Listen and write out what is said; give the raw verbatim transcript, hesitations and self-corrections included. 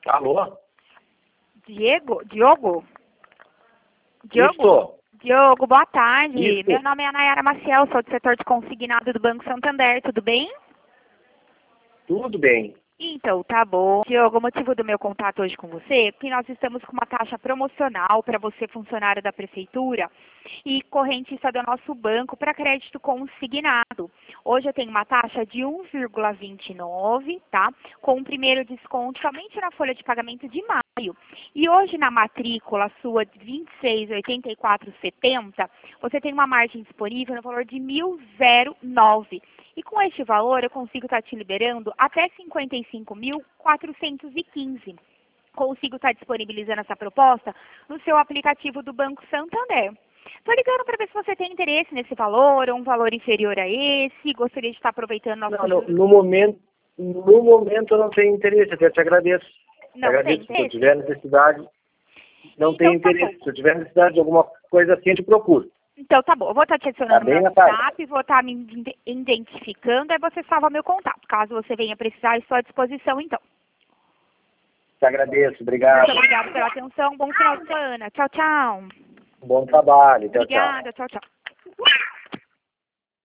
Alô? Diego? Diogo? Diogo? Isso. Diogo, boa tarde. Isso. Meu nome é Nayara Maciel, sou do setor de consignado do Banco Santander, tudo bem? Tudo bem. Então, tá bom. Diogo, o motivo do meu contato hoje com você é que nós estamos com uma taxa promocional para você, funcionário da Prefeitura, e correntista do nosso banco para crédito consignado. Hoje eu tenho uma taxa de um vírgula vinte e nove, tá? Com o primeiro desconto somente na folha de pagamento de maio. E hoje na matrícula sua de vinte e seis, oitenta e quatro, setenta, você tem uma margem disponível no valor de mil e nove. E com este valor eu consigo estar te liberando até cinquenta e cinco mil, quatrocentos e quinze. Consigo estar disponibilizando essa proposta no seu aplicativo do Banco Santander. Estou ligando para ver se você tem interesse nesse valor ou um valor inferior a esse. Gostaria de estar aproveitando nosso... Não, no, no momento, no momento eu não tenho interesse, até te agradeço. Não agradeço. tem Se eu interesse? tiver necessidade, não Então, tenho tá interesse. bom. Se eu tiver necessidade de alguma coisa assim, eu te procuro. Então tá bom, eu vou estar te adicionando Tá no bem, meu Natália? WhatsApp, vou estar me ide- identificando, aí você salva meu contato. Caso você venha precisar, estou à disposição então. Te agradeço. Obrigado. Muito obrigada pela atenção, bom final de semana. Tchau, tchau. Bom trabalho. Tchau, tchau. Obrigada, tchau, tchau.